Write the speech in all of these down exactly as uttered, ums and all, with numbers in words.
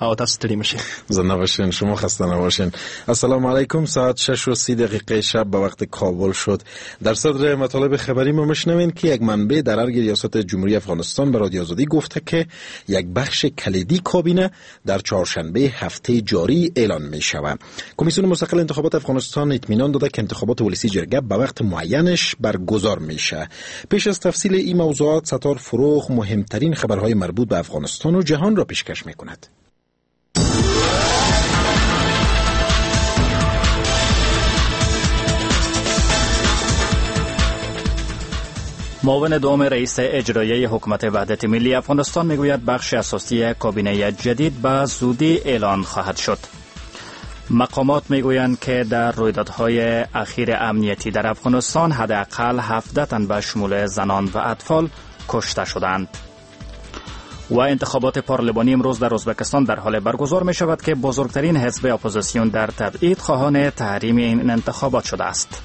آتا ستړي مشي. زنده باشین، شما خسته نباشین. السلام علیکم. ساعت شش و سی دقیقه شب به وقت کابل شد. در صدر مطالب خبری ما میشنوین که یک منبع در ارگ ریاست جمهوری افغانستان به رادیو آزادی گفته که یک بخش کلیدی کابینه در چهارشنبه هفته جاری اعلان می شود. کمیسیون مستقل انتخابات افغانستان اطمینان داده که انتخابات ولسی جرگه به وقت معینش برگزار میشه. پیش از تفصیل این موضوعات، ستار فروغ مهمترین خبرهای مربوط به افغانستان و جهان را پیشکش میکند. معاون دوم رئیس اجرایی حکومت وحدت ملی افغانستان میگوید بخش اساسی کابینه جدید به زودی اعلان خواهد شد. مقامات میگویند که در رویدادهای اخیر امنیتی در افغانستان حداقل هفده تن به شمول زنان و اطفال کشته شدند. و انتخابات پارلمانی امروز در ازبکستان در حال برگزار می شود که بزرگترین حزب اپوزیسیون در تبعید خواهان تحریم این انتخابات شده است.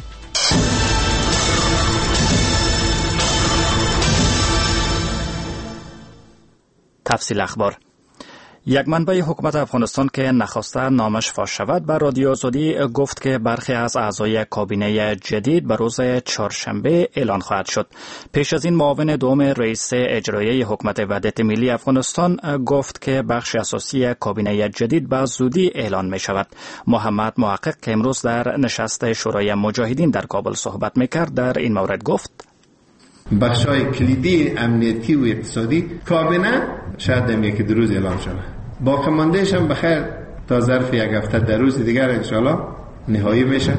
تفصیل اخبار. یک منبع حکومت افغانستان که نخواسته نامش فاش شود به رادیو آزادی گفت که برخی از اعضای کابینه جدید به روز چهارشنبه اعلان خواهد شد. پیش از این معاون دوم رئیس اجرایی حکومت وحدت ملی افغانستان گفت که بخش اساسی کابینه جدید به زودی اعلان می شود. محمد محقق که امروز در نشست شورای مجاهدین در کابل صحبت می کرد در این مورد گفت: بخشای کلیدی امنیتی و اقتصادی کابینه شاید در یک دو روز اعلام شود. باقی ماندهش هم بخیر تا ظرف یک هفته در روز دیگر انشالله نهایی میشه.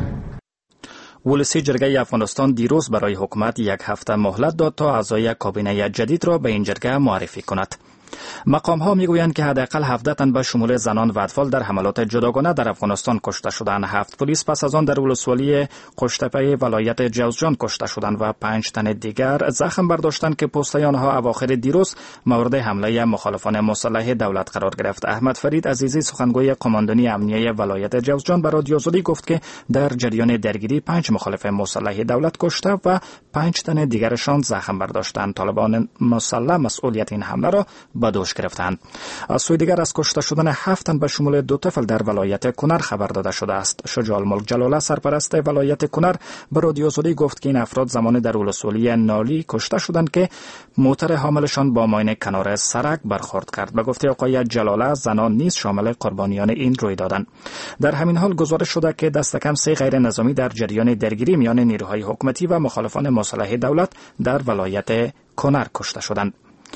ولسی جرگه افغانستان دیروز برای حکومت یک هفته مهلت داد تا اعضای کابینه جدید را به این جرگه معرفی کند. مقام ها میگویند که حداقل هفده تن به شمول زنان و اطفال در حملات جداگانه در افغانستان کشته شدند. هفت پلیس پس از آن در ولسوالی قشتپه ولایت جوزجان کشته شدند و پنج تن دیگر زخم برداشتند که پوسته آنها اواخر دیروز مورد حمله مخالفان مسلح دولت قرار گرفت. احمد فرید عزیزی سخنگوی قماندانی امنیه ولایت جوزجان به رادیو آزادی گفت که در جریان درگیری پنج مخالف مسلح دولت کشته و پنج تن دیگرشان زخم برداشتند. طالبان مسلح مسئولیت این حمله را به دوش گرفتند. از سوی دیگر از کشته شدن هفت تن به شمول دو طفل در ولایت کنر خبر داده شده است. شجاع الملک جلاله سرپرست ولایت کنر به رادیو آزادی گفت که این افراد زمان در ولسوالی نالی کشته شدند که موتر حاملشان با ماین کنار سرک برخورد کرد. به گفته آقای جلاله زنان نیز شامل قربانیان این رویدادند. در همین حال گزارش شده که دست کم سه غیر نظامی در جریان درگیری میان نیروهای حکومتی و مخالفان مسلح دولت در ولایت کنر کشته شدند.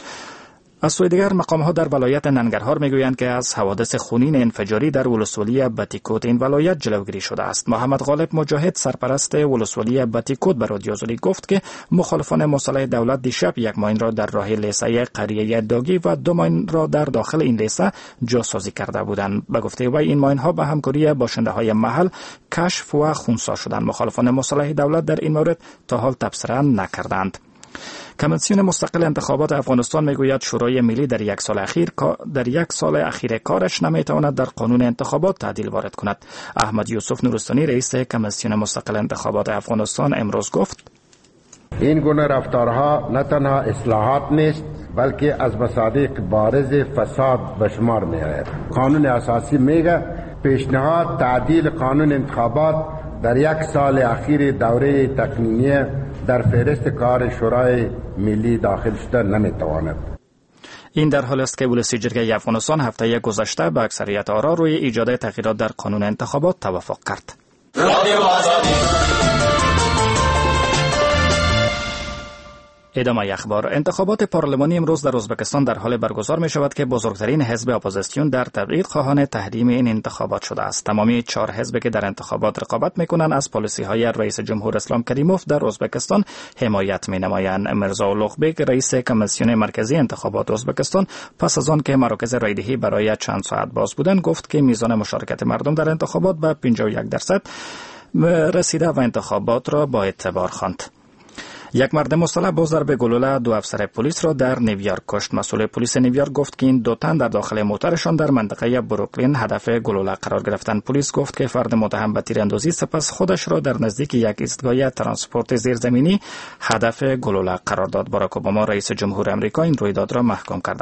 از سوی دیگر مقام ها در ولایت ننگرهار میگویند که از حوادث خونین انفجاری در ولسوالی بتیکوت این ولایت جلوگیری شده است. محمد غالب مجاهد سرپرست ولسوالی بتیکوت به رادیو آزادی گفت که مخالفان مسلح دولت دیشب یک ماین را در راه لیسه قریه داگی و دو ماین را در داخل این لیسه جاسازی کرده بودند. به گفته وی این ماین ها به همکاری باشنده های محل کشف و خونسا شدند. مخالفان مسلح دولت در این مورد تا حال تبصره نکردند. کمیسیون مستقل انتخابات افغانستان میگوید شورای ملی در یک سال اخیر در یک سال اخیر کارش نمیتواند در قانون انتخابات تعدیل وارد کند. احمد یوسف نورستانی رئیس کمیسیون مستقل انتخابات افغانستان امروز گفت: این گونه رفتارها نه تنها اصلاحات نیست بلکه از مصادیق بارز فساد به شمار میآید. قانون اساسی میگه پیشنهاد تعدیل قانون انتخابات در یک سال اخیر دوره تقنینی در فهرست کار شورای ملی داخل شده نمیتواند. این در حال است که ولسی جرگه افغانستان هفته گذشته به اکثریت آرا روی ایجاد تغییرات در قانون انتخابات توافق کرد. ادامه اخبار. انتخابات پارلمانی امروز در ازبکستان در حال برگزار می شود که بزرگترین حزب اپوزیسیون در تبعید خواهان تحریم این انتخابات شده است. تمامی چهار حزب که در انتخابات رقابت می کنند از پالیسی های رئیس جمهور اسلام کریموف در ازبکستان حمایت می نمایند. میرزا اولوغبک رئیس کمیسیون مرکزی انتخابات ازبکستان پس از آن که مراکز رایدهی برای چند ساعت باز بودند گفت که میزان مشارکت مردم در انتخابات به پنجاه و یک درصد رسیده و انتخابات را با اعتبار خواند. یک مرد مسلح با ضرب گلوله دو افسر پلیس را در نیویورک کشت. مسئول پلیس نیویورک گفت که این دو تن در داخل موترشان در منطقه بروکلین هدف گلوله قرار گرفتند. پلیس گفت که فرد متهم به تیراندازی سپس خودش را در نزدیک یک ایستگاه ترانسپورت زیرزمینی هدف گلوله قرار داد. باراک اوباما رئیس جمهور آمریکا این رویداد را محکوم کرده است.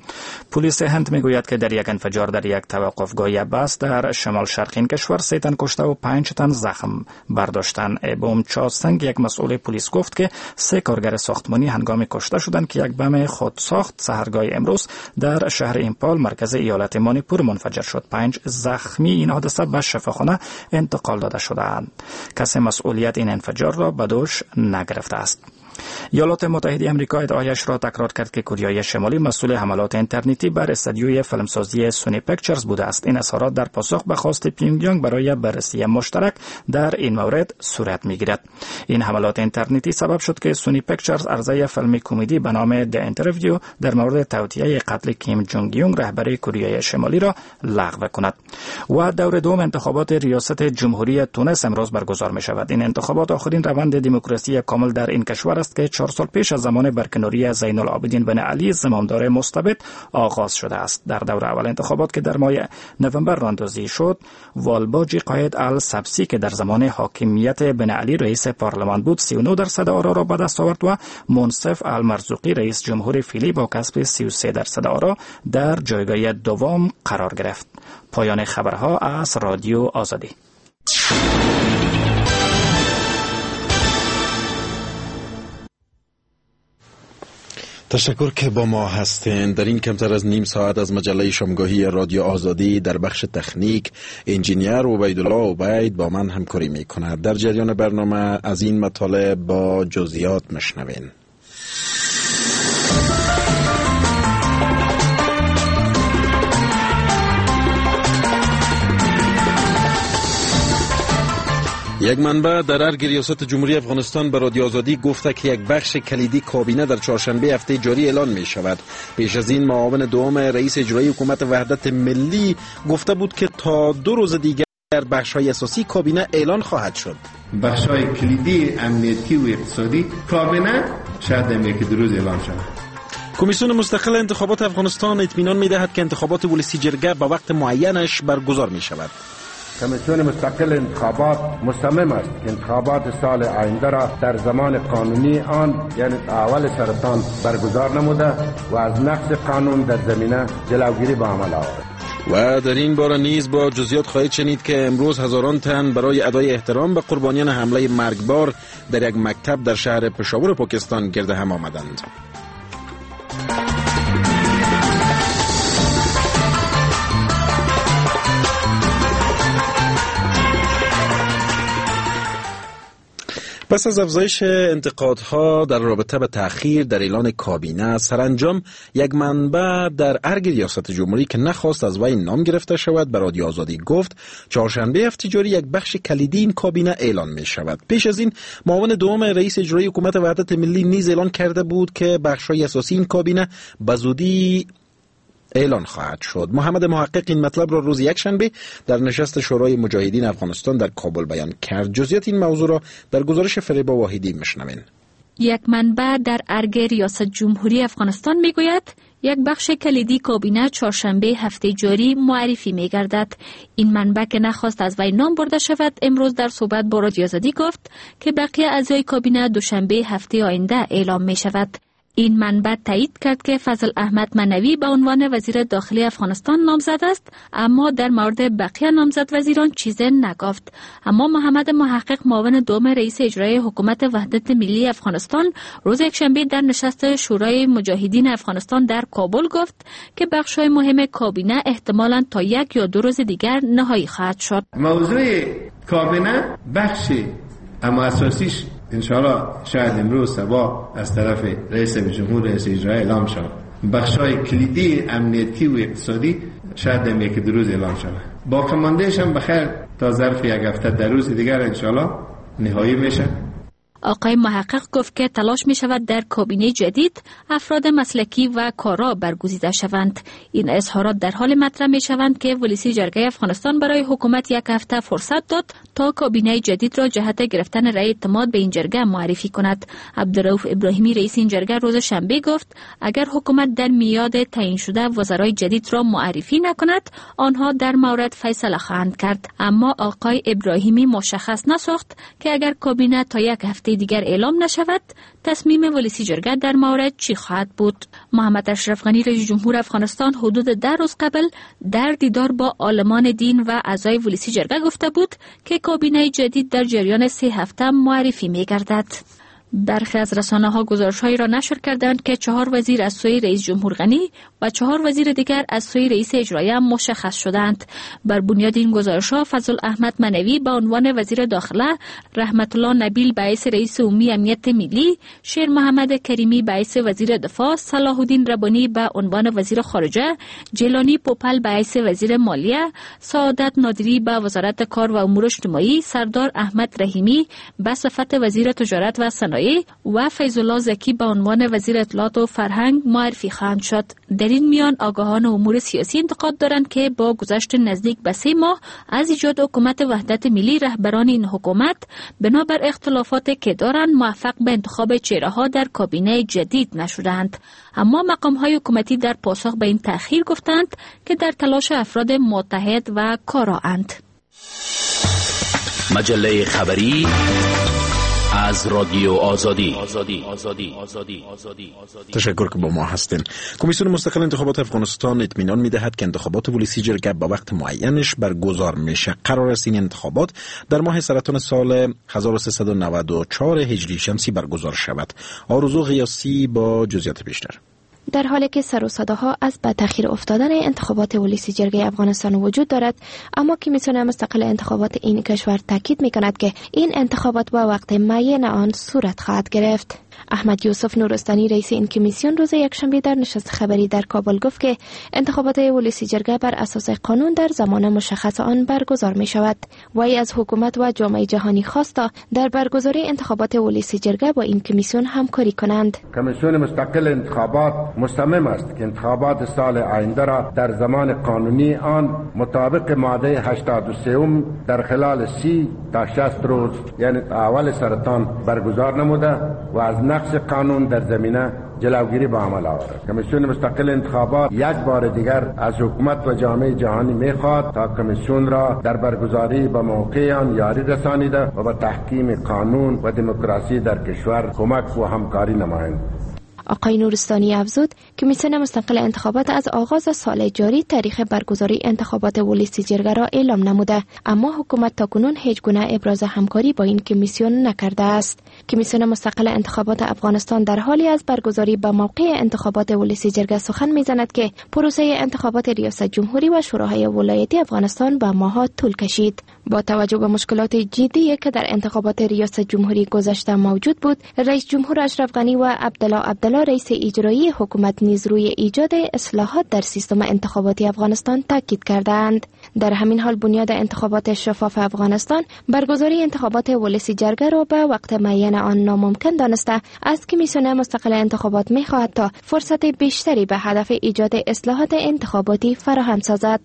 پلیس هند میگوید که در یک انفجار در یک توقفگاه بس در شمال شرقی کشور سه تن کشته و پنج تن زخم برداشتن. ابوم چاسنگ، یک مسئول پلیس، گفت که سه کارگر ساختمانی هنگام کشته شدند که یک بم خودساخت سحرگاه امروز در شهر ایمپال مرکز ایالت مانیپور منفجر شد. پنج زخمی این حادثه به شفاخانه انتقال داده شدند. کسی مسئولیت این انفجار را به دوش نگرفته است. ایالات متحده آمریکا ادعایش را تکرار کرد که کره شمالی مسئول حملات اینترنتی بر استودیوی فیلمسازی سونی پیکچرز بوده است. این اظهارات در پاسخ به خواست پیونگیانگ برای بررسی مشترک در این مورد صورت می‌گیرد. این حملات اینترنتی سبب شد که سونی پیکچرز عرضه فیلم کمدی به نام د اینترویو در مورد توطئه قتل کیم جونگ یونگ رهبر کره شمالی را لغو کند. و دور دوم انتخابات ریاست جمهوری تونس امروز برگزار می‌شود. این انتخابات آخرین روند دموکراسی کامل در این کشور است که چهار سال پیش از زمان برکناری زین العابدین بن علی زمامدار مستبد آغاز شده است. در دور اول انتخابات که در ماه نوامبر راندازی شد، والباجی قاید السبسی که در زمان حاکمیت بن علی رئیس پارلمان بود سی و نه درصد آرا را به دست آورد و منصف المرزوقی رئیس جمهور فعلی با کسب سی و سه درصد آرا در جایگاه دوم قرار گرفت. پایان خبرها از رادیو آزادی. تشکر که با ما هستین. در این کمتر از نیم ساعت از مجله شامگاهی رادیو آزادی در بخش تکنیک انجینیر عبیدالله عبید با من همکاری می کند. در جریان برنامه از این مطالب با جزئیات مشنوین. یک منبع در ارگ ریاست جمهوری افغانستان به رادیو آزادی گفته که یک بخش کلیدی کابینه در چهارشنبه هفته جاری اعلان می شود. پیش از این معاون دوم رئیس اجرایی حکومت وحدت ملی گفته بود که تا دو روز دیگر بخش‌های اساسی کابینه اعلان خواهد شد. بخش‌های کلیدی امنیتی و اقتصادی کابینه شاید در یک دو روز اعلان شود. کمیسیون مستقل انتخابات افغانستان اطمینان می‌دهد که انتخابات ولسی جرگه به وقت معینش برگزار می شود. کمیسیون مستقل انتخابات مصمم است که انتخابات سال آینده را در زمان قانونی آن یعنی اول سرطان برگزار نموده و از نقض قانون در زمینه جلوگیری به عمل آورد. و در این باره نیز با جزئیات خواهید شنید که امروز هزاران تن برای ادای احترام به قربانیان حمله مرگبار در یک مکتب در شهر پشاور پاکستان گرد هم آمدند. پس از افزایش انتقادها در رابطه به تأخیر در اعلان کابینه، سرانجام یک منبع در ارگ ریاست جمهوری که نخواست از وی نام گرفته شود به رادیو آزادی گفت چهارشنبه هفته جاری یک بخش کلیدی این کابینه اعلان می شود. پیش از این معاون دوم رئیس اجرایی حکومت وحدت ملی نیز اعلان کرده بود که بخش‌های اساسی این کابینه به زودی اعلان خواهد شد. محمد محقق این مطلب را روز یکشنبه در نشست شورای مجاهدین افغانستان در کابل بیان کرد. جزئیات این موضوع را در گزارش فریبا واحدی میشنوین. یک منبع در ارگ ریاست جمهوری افغانستان میگوید یک بخش کلیدی کابینه چهارشنبه هفته جاری معرفی می‌گردد. این منبع که نخواست از وی نام برده شود امروز در صحبت با رادیو آزادی گفت که بقیه اعضای کابینه دوشنبه هفته آینده اعلام می‌شود. این منبع تایید کرد که فضل احمد منوی به عنوان وزیر داخلی افغانستان نامزد است، اما در مورد بقیه نامزد وزیران چیزی نگفت. اما محمد محقق معاون دوم رئیس اجرایی حکومت وحدت ملی افغانستان روز یکشنبه در نشست شورای مجاهدین افغانستان در کابل گفت که بخش‌های مهم کابینه احتمالاً تا یک یا دو روز دیگر نهایی خواهد شد. موضوع کابینه بخشی اما اساسیش انشاءالله شاید امروز صبح از طرف رئیس جمهور رئیس اجرایی اعلام شود. بخشای کلیدی امنیتی و اقتصادی شاید در یک دو روز اعلام شود. با کماندهش هم بخیر تا ظرف یک هفته در روز دیگر انشاءالله نهایی میشه. آقای محقق گفت که تلاش می شود در کابینه جدید افراد مسلکی و کارا برگزیده شوند. این اظهارات در حال مطرح می شوند که ولسی جرگه افغانستان برای حکومت یک هفته فرصت داد تا کابینه جدید را جهت گرفتن رأی اعتماد به این جرگه معرفی کند. عبدالرؤوف ابراهیمی رئیس این جرگه روز شنبه گفت اگر حکومت در میاد تعیین شده وزرای جدید را معرفی نکند آنها در مورد فیصله خواهند کرد. اما آقای ابراهیمی مشخص نساخت که اگر کابینه تا یک هفته هفته دیگر اعلام نشود، تصمیم ولسی جرگه در مورد چی خواهد بود؟ محمد اشرف غنی رئیس جمهور افغانستان حدود ده روز قبل در دیدار با عالمان دین و اعضای ولسی جرگه گفته بود که کابینه جدید در جریان سه هفته معرفی می گردد. برخی از رسانه ها گزارش هایی را نشر کردند که چهار وزیر از سوی رئیس جمهور غنی و چهار وزیر دیگر از سوی رئیس اجرایی مشخص شدند. بر بنیاد این گزارش ها فضل احمد منوی به عنوان وزیر داخله، رحمت الله نبیل به حیث رئیس عمومی امنیت ملی، شیر محمد کریمی به حیث وزیر دفاع، صلاح الدین ربانی به عنوان وزیر خارجه، جیلانی پوپل به حیث وزیر مالیه، سعادت نادری به وزارت کار و امور اجتماعی، سردار احمد رحیمی به صفت وزیر تجارت و صنایع و فیض الله زکی به عنوان وزیر اطلاعات و فرهنگ معرفی خواهند شد. در این میان آگاهان امور سیاسی انتقاد دارند که با گذشت نزدیک به سه ماه از ایجاد حکومت وحدت ملی، رهبران این حکومت بنابر اختلافات که دارند موفق به انتخاب چهره ها در کابینه جدید نشدند. اما مقام های حکومتی در پاسخ به این تأخیر گفتند که در تلاش افراد متحد و کارااند. مجله خبری از رادیو آزادی. آزادی. آزادی. آزادی. آزادی. تشکر که با ما هستین. کمیسیون مستقل انتخابات افغانستان اطمینان می‌دهد که انتخابات ولسی جرگه با وقت معینش برگزار میشه. قرار است این انتخابات در ماه سرطان سال هزار و سیصد و نود و چهار هجری شمسی برگزار شود. آرزو قیاسی با جزئیات بیشتر. در حالی که سر و صداها از به تأخیر افتادن انتخابات ولسی جرگه افغانستان وجود دارد، اما کمیسیون مستقل انتخابات این کشور تاکید می‌کند که این انتخابات با وقت معین آن صورت خواهد گرفت. احمد یوسف نورستانی رئیس این کمیسیون روز یکشنبه در نشست خبری در کابل گفت که انتخابات ولسی جرگه بر اساس قانون در زمان مشخص آن برگزار می شود. وی از حکومت و جامعه جهانی خواست تا در برگزاری انتخابات ولسی جرگه با این کمیسیون همکاری کنند. کمیسیون مستقل انتخابات مصمم است که انتخابات سال آینده را در زمان قانونی آن مطابق ماده هشتاد و سه در خلال سی تا شصت روز یعنی اول سرطان برگزار نموده و از نقض قانون در زمینه جلوگیری به عمل آورد. کمیسیون مستقل انتخابات یک بار دیگر از حکومت و جامعه جهانی می‌خواهد تا کمیسیون را در برگزاری به موقع آن یاری رسانیده و به تحکیم قانون و دموکراسی در کشور کمک و همکاری نمایند. آقای نورستانی افزود کمیسیون مستقل انتخابات از آغاز سال جاری تاریخ برگزاری انتخابات ولسی جرگه را اعلام نموده، اما حکومت تاکنون هیچ گونه ابراز همکاری با این کمیسیون نکرده است. کمیسیون مستقل انتخابات افغانستان در حالی از برگزاری به موقع انتخابات ولسی جرگه سخن می‌زند که پروسه انتخابات ریاست جمهوری و شوراهای ولایتی افغانستان به ماه‌ها طول کشید. با توجه به مشکلات جدی که در انتخابات ریاست جمهوری گذشته موجود بود، رئیس جمهور اشرف غنی و عبدالله عبدالله رئیس اجرایی حکومت نیز روی ایجاد اصلاحات در سیستم انتخاباتی افغانستان تاکید کردند. در همین حال بنیاد انتخابات شفاف افغانستان برگزاری انتخابات ولسی جرگه را به وقت معین آن ناممکن دانسته، از کمیسیون مستقل انتخابات می‌خواهد تا فرصت بیشتری به هدف ایجاد اصلاحات انتخاباتی فراهم سازد.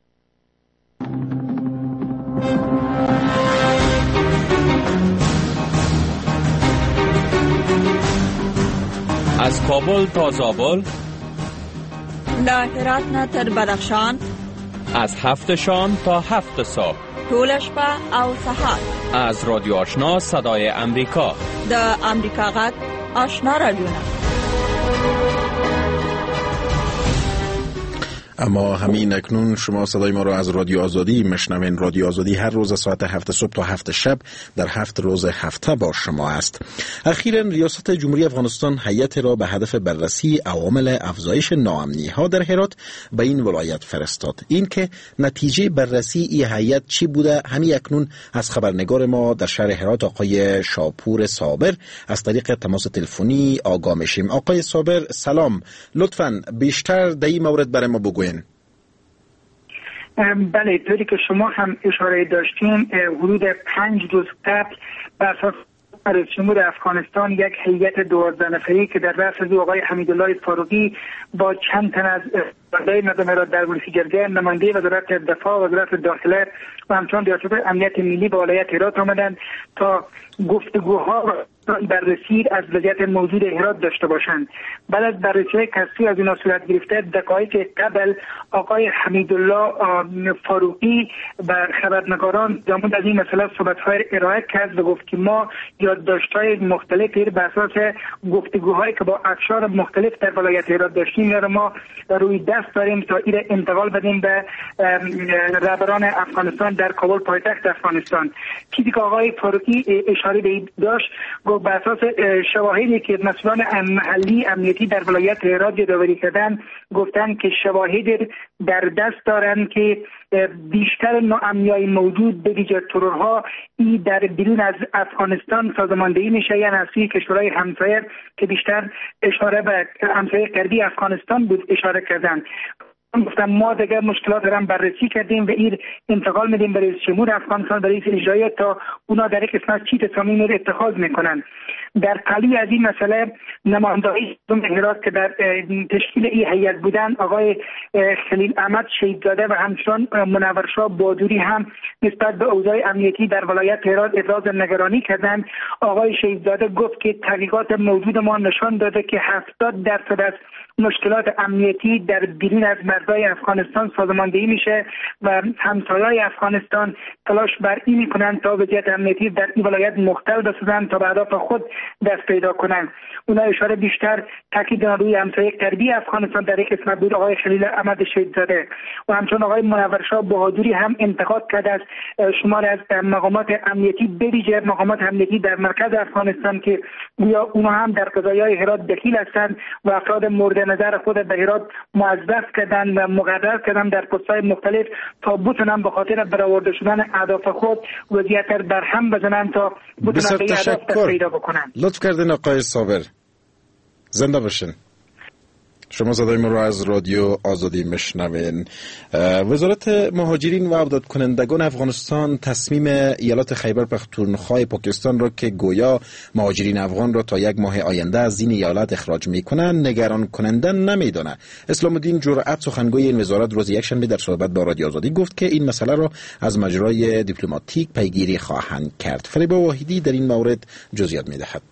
از کابل تا زابل، له هرات نه تر بدخشان، از هفت شام تا هفت صبح، ټول شپه او سهار، از رادیو آشنا صدای امریکا، د امریکا غږ آشنا رادیو. اما همین اکنون شما صدای ما را از رادیو آزادی مشنوین. رادیو آزادی هر روز ساعت هفت صبح تا هفت شب در هفت روز هفته با شما است. اخیراً ریاست جمهوری افغانستان هیئت را به هدف بررسی عوامل افزایش ناامنی ها در هرات به این ولایت فرستاد. این که نتیجه بررسی این هیئت چی بوده، همین اکنون از خبرنگار ما در شهر هرات آقای شاپور صابر از طریق تماس تلفنی آگاه میشیم. آقای صابر سلام، لطفاً بیشتر در این مورد برای ما بگوین. بله، طوری که شما هم اشاره داشتین، حدود پنج روز قبل بر اساس رئیس جمهور افغانستان یک هیئت دوازده نفری که در رأس از آقای حمیدالله فاروقی با چند تن از وزرای نظام هرات در ولسی جرگه، نماینده وزارت دفاع، وزارت داخله و همچنان ریاست امنیت ملی به ولایت هرات آمدند تا گفتگوها بررسی از وضعیت موجود هرات داشته باشند. بعد از بررسی کسری از اینا صورت گرفته، دقایق قبل آقای حمیدالله فاروقی بر خبرنگاران در مورد از این مسئله صحبت‌های ارائه کرد و گفت که ما یادداشت‌های مختلفی بر اساس گفتگوهایی که با افشار مختلف در ولایت هرات داشتیم را ما روی دست داریم تا این انتقال بدیم به رهبران افغانستان در کابل پایتخت افغانستان. چیزی که آقای فاروقی اشاره به داشت، گفت بر اساس شواهدی که مسئولان محلی امنیتی در ولایت هرات یادآوری کردن، گفتن که شواهد در دست دارن که بیشتر ناامنی‌های موجود به ویژه ترورها ای در بیرون از افغانستان سازماندهی میشه، یعنی از سوی کشورهای همسایه که بیشتر اشاره به همسایه غربی افغانستان بود اشاره کردن. گفتم ما دیگه مشکلات رو بررسی کردیم و این انتقال میدیم به رئیس جمهور افغانستان، به رئیس اجرایی تا اونا در یک قسمت چی تصمیم رو اتخاذ میکنن. در قلبی از این مسئله نمایندگی هرات که در تشکیل این هیئت بودن، آقای خلیل احمد شهیدزاده و همچنان منور شاه بادوری هم نسبت به اوضاع امنیتی در ولایت هرات ابراز نگرانی کردند. آقای شهیدزاده گفت که تحقیقات موجود ما نشان داده که هفتاد درصد از مشکلات امنیتی در بیرون از مرزهای افغانستان سازماندهی میشه و همسایه‌های افغانستان تلاش بر این میکنن تا وضعیت امنیتی در این ولایت مختل بسازن تا به اهداف خود دست پیدا کنن. اونا اشاره بیشتر تاکید روی همسایه غربی افغانستان در یک قسمت بود آقای خلیل احمد شهیدزاده و همچنین آقای منور شاه بهادری هم انتقاد کرد از شمار از مقامات امنیتی به ویژه مقامات امنیتی در مرکز افغانستان که گویا اونا هم در قضایای هرات دخیل هستند و افراد مورد نظر خود در هرات موظف کردن و مقرر کردن در پست‌های مختلف تا بتونن به خاطر برآورده شدن اهداف خود وضعیت را در هم بزنن تا بتونن به اهداف دست پیدا بکنن. لطف کردین آقای صابر، زنده باشین. شما صدای ما را از رادیو آزادی میشنوین. وزارت مهاجرین و عودت کنندگان افغانستان تصمیم ایالات خیبر پختونخوا پاکستان را که گویا مهاجرین افغان را تا یک ماه آینده از این ایالت اخراج میکنند نگران کننده نمیداند. اسلام الدین جرأت سخنگوی این وزارت روز یکشنبه در صحبت با رادیو آزادی گفت که این مسئله را از مجرای دیپلماتیک پیگیری خواهند کرد. فریبا واحدی در این مورد جزئیات میدهد.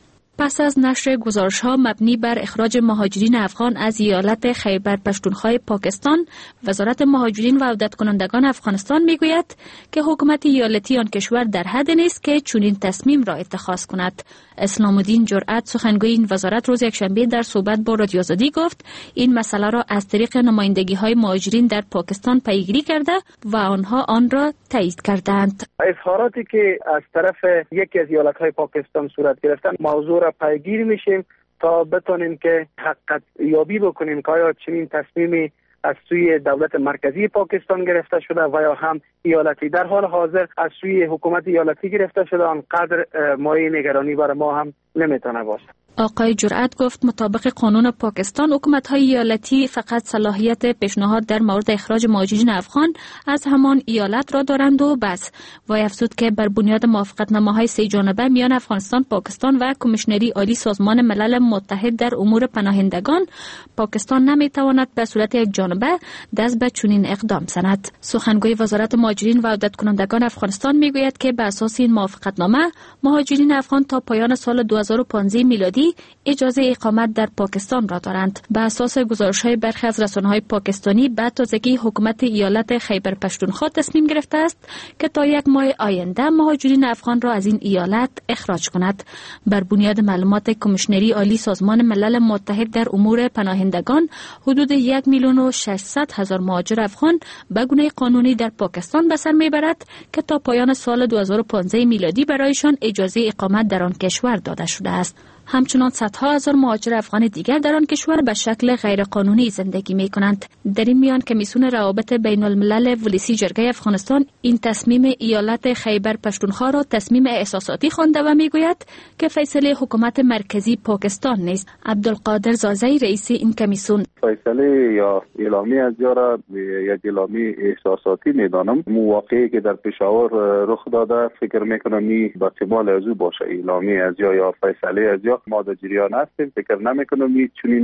پس از نشر گزارش‌ها مبنی بر اخراج مهاجرین افغان از ایالت خیبر پختونخوا پاکستان، وزارت مهاجرین و عودت کنندگان افغانستان میگوید که حکومت ایالتی آن کشور در حد نیست که چنین تصمیم را اتخاذ کند. اسلام الدین جرأت سخنگوی این وزارت روز یکشنبه در صحبت با رادیو آزادی گفت این مسئله را از طریق نمایندگی‌های مهاجرین در پاکستان پیگیری کرده و آنها آن را تایید کردند. اظهاراتی که از طرف یکی از ایالت‌های پاکستان صورت گرفتن موضوع را پیگیری میشیم تا بتونیم که حقیقت یابی بکنیم که آیا چنین تصمیمی از سوی دولت مرکزی پاکستان گرفته شده و یا هم ایالتی. در حال حاضر از سوی حکومت ایالتی گرفته شده، آنقدر مایه نگرانی برای ما هم نمیتونه باشه. آقای جرأت گفت مطابق قانون پاکستان حکومت‌های ایالتی فقط صلاحیت پیشنهاد در مورد اخراج مهاجرین افغان از همان ایالت را دارند و بس. و افزود که بر بنیاد موافقتنامه‌های سه جانبه میان افغانستان، پاکستان و کمیشنری عالی سازمان ملل متحد در امور پناهندگان، پاکستان نمیتواند به صورت یک جانبه دست به چنین اقدام زند. سخنگوی وزارت مهاجرین و عودت کنندگان افغانستان میگوید که بر اساس این موافقتنامه مهاجرین افغان تا پایان سال دو هزار و پانزده میلادی اجازه اقامت در پاکستان را دارند. به اساس گزارش‌های برخی از رسانه‌های پاکستانی، بعد تازگی حکومت ایالت خیبر پختونخوا تصمیم گرفته است که تا یک ماه آینده مهاجرین افغان را از این ایالت اخراج کند. بر بنیاد معلومات کمیشنری عالی سازمان ملل متحد در امور پناهندگان، حدود یک میلیون و ششصد هزار مهاجر افغان به گونه قانونی در پاکستان به سر میبرد که تا پایان سال دو هزار و پانزده میلادی برایشان اجازه اقامت در آن کشور داده شده است. همچنان صدها هزار مهاجر افغان دیگر در آن کشور به شکل غیرقانونی زندگی می کنند. در این میان کمیسیون روابط بین الملل ولسی جرگه افغانستان این تصمیم ایالت خیبر پختونخوا را تصمیم احساساتی خوانده و می گوید که فیصله حکومت مرکزی پاکستان نیست. عبدالقادر زازی رئیس این کمیسیون: فیصله یا اعلامی از جا یک اعلامی احساساتی می دانم. موقعی که در پشاور رخ داده فکر می کنم این با احتمال از او باشه. اعلامی از جا یا فیصله از جا ما در جریان هستیم. فکر نمی کنم این چنین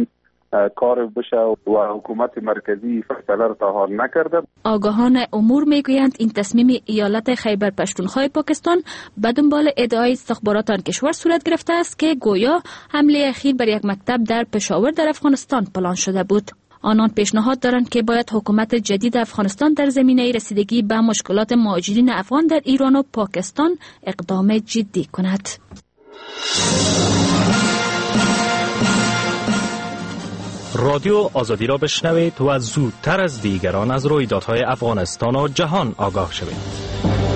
کار بشه و حکومت مرکزی فیصله را تا نکرده. آگاهان امور میگویند این تصمیم ایالت خیبر پشتونخوا پاکستان به دنبال ادعای استخبارات آن کشور صورت گرفته است که گویا حمله اخیر بر یک مکتب در پشاور در افغانستان پلان شده بود. آنان پیشنهاد دارند که باید حکومت جدید افغانستان در زمینه رسیدگی به مشکلات مهاجرین افغان در ایران و پاکستان اقدام جدی کند. رادیو آزادی را بشنوید و زودتر از دیگران از رویدادهای افغانستان و جهان آگاه شوید.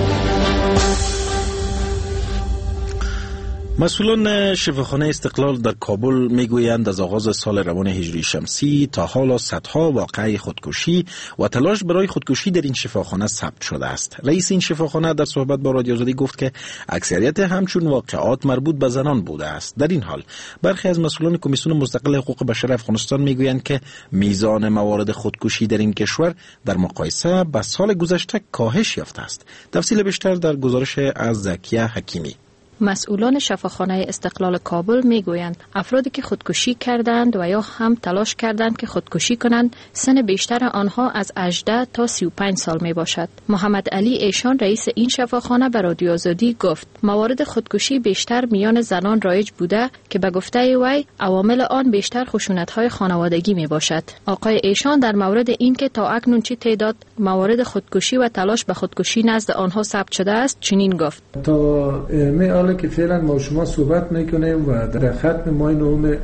مسئولان شفاخانه استقلال در کابل میگویند از آغاز سال روان هجری شمسی تا حالا صدها واقعه خودکشی و تلاش برای خودکشی در این شفاخانه ثبت شده است. رئیس این شفاخانه در صحبت با رادیو آزادی گفت که اکثریت همچون واقعات مربوط به زنان بوده است. در این حال برخی از مسئولان کمیسیون مستقل حقوق بشر افغانستان میگویند که میزان موارد خودکشی در این کشور در مقایسه با سال گذشته کاهش یافته است. تفصیل بیشتر در گزارش از زکیه حکیمی. مسئولان شفاخانه استقلال کابل میگویند افرادی که خودکشی کردند و یا هم تلاش کردند که خودکشی کنند سن بیشتر آنها از هجده تا سی و پنج سال می باشد. محمد علی ایشان رئیس این شفاخانه به رادیو آزادی گفت موارد خودکشی بیشتر میان زنان رایج بوده که به گفته وی عوامل آن بیشتر خشونت‌های خانوادگی می باشد. آقای ایشان در مورد این که تا اکنون چه تعداد موارد خودکشی و تلاش به خودکشی نزد آنها ثبت شده است چنین گفت: تا می که فعلا ما شما صحبت میکنیم و در ختم ماه نهم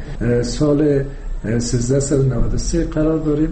سال سیزده نود و سه قرار داریم،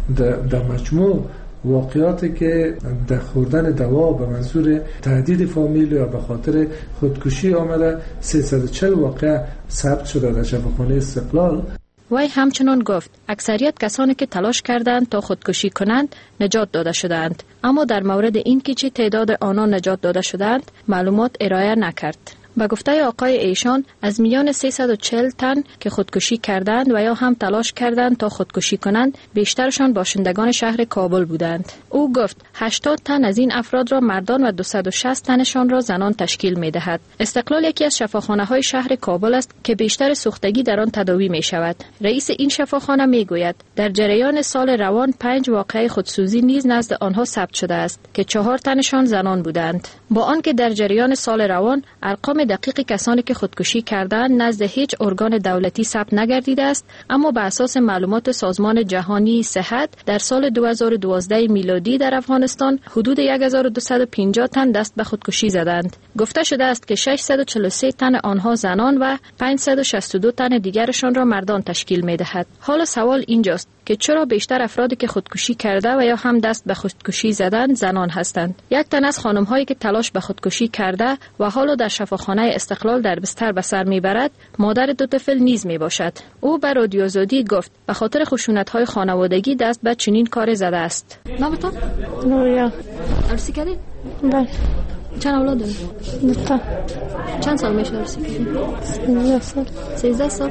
در مجموع واقعاتی که در خوردن دوا به منظور تهدید فامیل یا به خاطر خودکشی آمده سیصد و چهل واقع ثبت شده در شفاخانه استقلال. وی همچنان گفت اکثریت کسانی که تلاش کردند تا خودکشی کنند نجات داده شدند، اما در مورد این که چه تعداد آنان نجات داده شدند معلومات ارائه نکرد. به گفته آقای ایشان از میان سیصد و چهل تن که خودکشی کردند و یا هم تلاش کردند تا خودکشی کنند بیشترشان باشندگان شهر کابل بودند. او گفت هشتاد تن از این افراد را مردان و دویست و شصت تنشان را زنان تشکیل می دهد. استقلال یکی از شفاخانه های شهر کابل است که بیشتر سوختگی در آن تداوی می شود. رئیس این شفاخانه می گوید در جریان سال روان پنج واقعه خودسوزی نیز نزد آنها ثبت شده است که چهار تنشان زنان بودند. با آنکه در جریان سال روان ارقام دقیق کسانی که خودکشی کردند نزد هیچ ارگان دولتی ثبت نگردیده است، اما بر اساس معلومات سازمان جهانی صحت در سال دو هزار و دوازده میلادی در افغانستان حدود هزار و دویست و پنجاه تن دست به خودکشی زدند. گفته شده است که ششصد و چهل و سه تن آنها زنان و پانصد و شصت و دو تن دیگرشان را مردان تشکیل می دهد. حالا سوال اینجاست که چرا بیشتر افرادی که خودکشی کرده و یا هم دست به خودکشی زدند زنان هستند؟ یک تن از خانم هایی که تلاش به خودکشی کرده و حالا در شفاخانه استقلال در بستر به سر میبرد مادر دو طفل نیز می باشد. او به رادیو آزادی گفت به خاطر خشونت های خانوادگی دست به چنین کار زده است. نامتان؟ نوریا. عروسی کردی؟ بله. چند اولاد داری؟ دو تا. چند سال میشه عروسی کردی؟ سیزده سال. سیزده سال.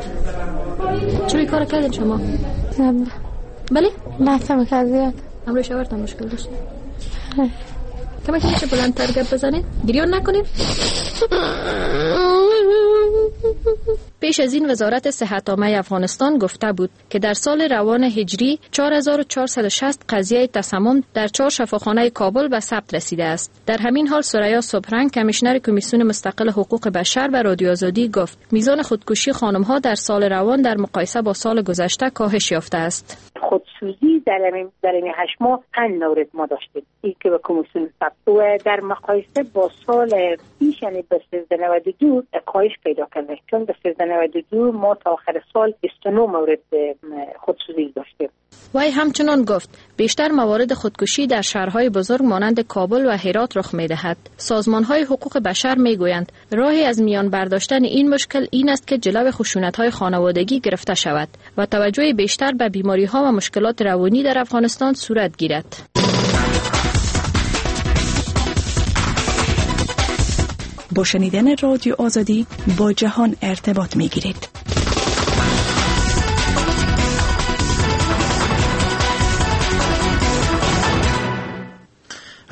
چه کار کردین شما؟ نه. بله؟ لحظه مکزیاد. امروی شاورتان مشکل داشتی؟ کمی که میشه بلندتر گپ بزنید؟ گریان نکنید؟ پیش از این وزارت صحت عامه افغانستان گفته بود که در سال روان هجری چهار هزار و چهارصد و شصت قضیه تسمم در چهار شفاخانه کابل به ثبت رسیده است. در همین حال سریا صبحرنگ کمیشنر کمیسیون مستقل حقوق بشر به رادیو آزادی گفت میزان خودکشی خانم‌ها در سال روان در مقایسه با سال گذشته کاهش یافته است. خودسوزی در این در این هشت ماه پنج مورد ما داشتیم این که به کمیسیون ثبت و در مقایسه با سال پیش یعنی به سیزده نود و دو کاهش پیدا کرده، چون به سیزده نود و دو ما تا آخر سال بیست و نه مورد خودسوزی داشتیم. وی همچنان گفت بیشتر موارد خودکشی در شهرهای بزرگ مانند کابل و هرات رخ می‌دهد. سازمان‌های حقوق بشر می‌گویند راهی از میان برداشتن این مشکل این است که جلو خشونت‌های خانوادگی گرفته شود و توجه بیشتر به بیماری‌ها و مشکلات روانی در افغانستان صورت گیرد. با شنیدن رادیو آزادی با جهان ارتباط می‌گیرید.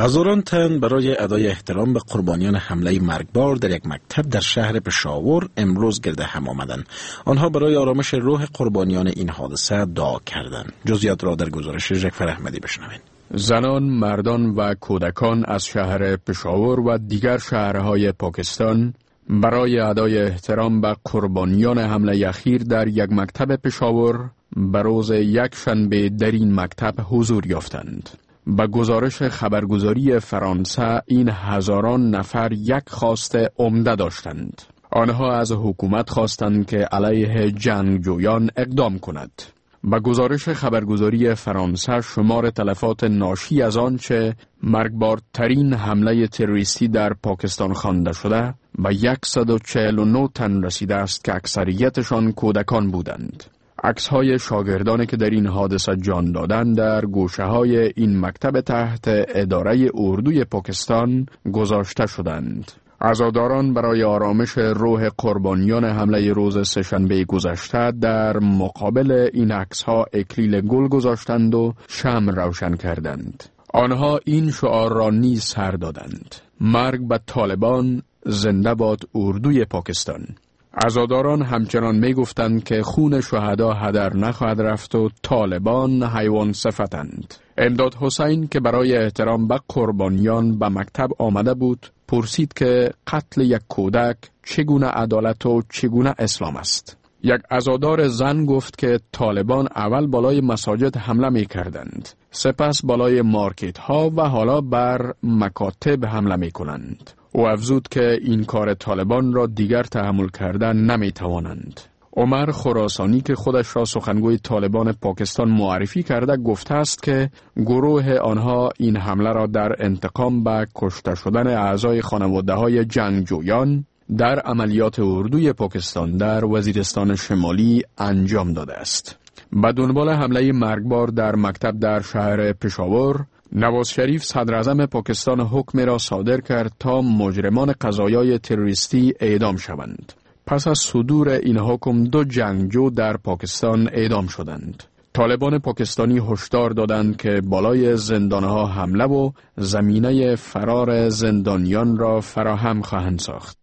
هزاران تن برای ادای احترام به قربانیان حمله مرگبار در یک مکتب در شهر پشاور امروز گرد هم آمدند. آنها برای آرامش روح قربانیان این حادثه دعا کردند. جزئیات را در گزارش جعفر احمدی بشنوید. زنان، مردان و کودکان از شهر پشاور و دیگر شهرهای پاکستان برای ادای احترام به قربانیان حمله اخیر در یک مکتب پشاور به روز یک شنبه در این مکتب حضور یافتند. به گزارش خبرگزاری فرانسه این هزاران نفر یک خواست عمده داشتند. آنها از حکومت خواستند که علیه جنگجویان اقدام کند. به گزارش خبرگزاری فرانسه شمار تلفات ناشی از آنچه مرگبارترین حمله تروریستی در پاکستان خوانده شده به صد و چهل و نه تن رسیده است که اکثریتشان کودکان بودند. عکس‌های شاگردانی که در این حادثه جان دادند در گوشه‌های این مکتب تحت اداره اردوی پاکستان گذاشته شدند. عزاداران برای آرامش روح قربانیان حمله روز سه‌شنبه گذشته در مقابل این عکس‌ها اکلیل گل گذاشتند و شمع روشن کردند. آنها این شعار را نیز سر دادند: مرگ به طالبان، زنده باد اردوی پاکستان. عزاداران همچنان می گفتند که خون شهدا هدر نخواهد رفت و طالبان حیوان صفتند. امداد حسین که برای احترام به قربانیان به مکتب آمده بود پرسید که قتل یک کودک چگونه عدالت و چگونه اسلام است. یک عزادار زن گفت که طالبان اول بالای مساجد حمله می کردند، سپس بالای مارکت ها و حالا بر مکاتب حمله می کنند. او افزود که این کار طالبان را دیگر تحمل کردن نمی توانند. عمر خراسانی که خودش را سخنگوی طالبان پاکستان معرفی کرده گفته است که گروه آنها این حمله را در انتقام به کشته شدن اعضای خانواده های جنگجویان در عملیات اردوی پاکستان در وزیرستان شمالی انجام داده است. به دنبال حمله مرگبار در مکتب در شهر پشاور، نواز شریف صدر اعظم پاکستان حکم را صادر کرد تا مجرمان قضایای تروریستی اعدام شوند. پس از صدور این حکم دو جنگجو در پاکستان اعدام شدند. طالبان پاکستانی هشدار دادند که بالای زندانها حمله و زمینه فرار زندانیان را فراهم خواهند ساخت.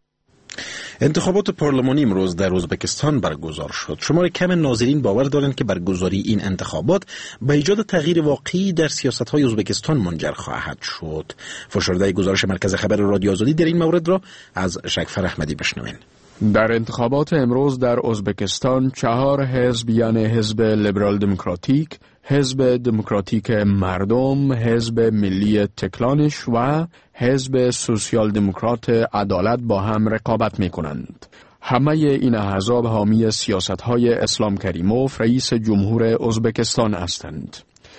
انتخابات پارلمانی امروز در ازبکستان برگزار شد. شمار کم ناظرین باور دارند که برگزاری این انتخابات به ایجاد تغییر واقعی در سیاست‌های ازبکستان منجر خواهد شد. فشرده گزارش مرکز خبر رادیو آزادی در این مورد را از جعفر احمدی بشنوین. در انتخابات امروز در ازبکستان چهار حزب یعنی حزب لیبرال دموکراتیک، حزب دموکراتیک مردم، حزب ملی تکلانش و حزب سوسیال دموکرات عدالت با هم رقابت می کنند. همه این احزاب حامی سیاست‌های اسلام کریموف رئیس جمهور ازبکستان هستند.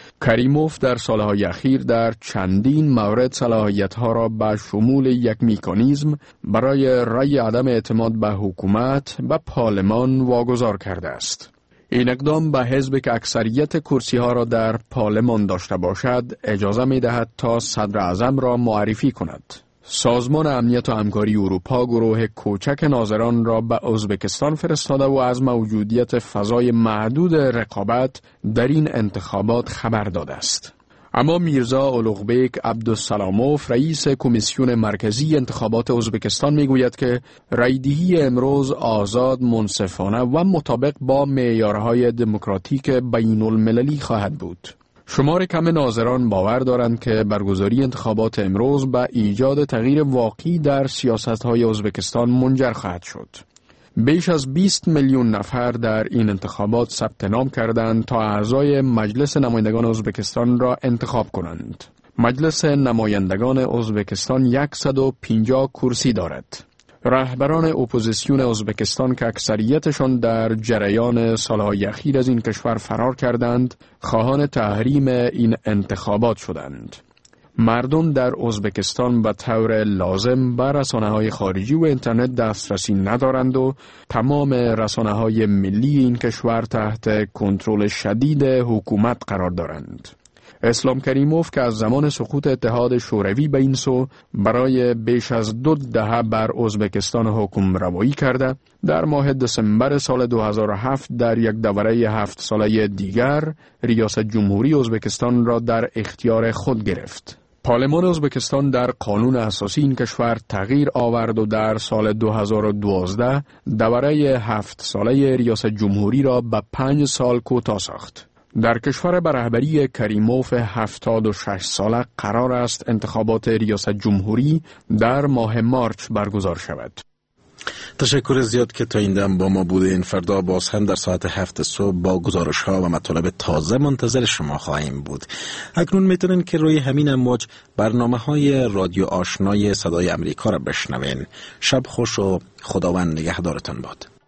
کریموف در سالهای اخیر در چندین مورد صلاحیت‌ها را به شمول یک مکانیزم برای رأی عدم اعتماد به حکومت به پارلمان واگذار کرده است. این اقدام به حزب که اکثریت کرسی‌ها را در پارلمان داشته باشد اجازه می‌دهد تا صدر اعظم را معرفی کند. سازمان امنیت و همکاری اروپا گروه کوچک ناظران را به ازبکستان فرستاده و از موجودیت فضای محدود رقابت در این انتخابات خبر داده است. اما میرزا اولوغبیک عبدالسلاموف رئیس کمیسیون مرکزی انتخابات ازبکستان میگوید که رایدهی امروز آزاد، منصفانه و مطابق با معیارهای دموکراتیک بین المللی خواهد بود. شمار کم ناظران باور دارند که برگزاری انتخابات امروز به ایجاد تغییر واقعی در سیاست‌های ازبکستان منجر خواهد شد. بیش از بیست میلیون نفر در این انتخابات ثبت نام کردند تا اعضای مجلس نمایندگان ازبکستان را انتخاب کنند. مجلس نمایندگان ازبکستان صد و پنجاه کرسی دارد. رهبران اپوزیسیون ازبکستان که اکثریتشان در جریان سالهای اخیر از این کشور فرار کردند، خواهان تحریم این انتخابات شدند. مردم در ازبکستان به طور لازم به رسانه‌های خارجی و اینترنت دسترسی ندارند و تمام رسانه‌های ملی این کشور تحت کنترل شدید حکومت قرار دارند. اسلام کریموف که از زمان سقوط اتحاد شوروی به این سو برای بیش از دو دهه بر ازبکستان حکم روایی کرده، در ماه دسامبر سال دو هزار و هفت در یک دوره هفت ساله دیگر ریاست جمهوری ازبکستان را در اختیار خود گرفت. پارلمان ازبکستان در قانون اساسی این کشور تغییر آورد و در سال دو هزار و دوازده دوره هفت ساله ریاست جمهوری را به پنج سال کوتاه ساخت. در کشور به رهبری کریموف هفتاد و شش ساله قرار است انتخابات ریاست جمهوری در ماه مارچ برگزار شود. تشکر زیاد که تا این دم با ما بودین. فردا باز هم در ساعت هفت صبح با گزارش ها و مطالب تازه منتظر شما خواهیم بود. اکنون میتونین که روی همین امواج برنامه های رادیو آشنای صدای امریکا را بشنوین. شب خوش و خداوند نگهدارتان باد.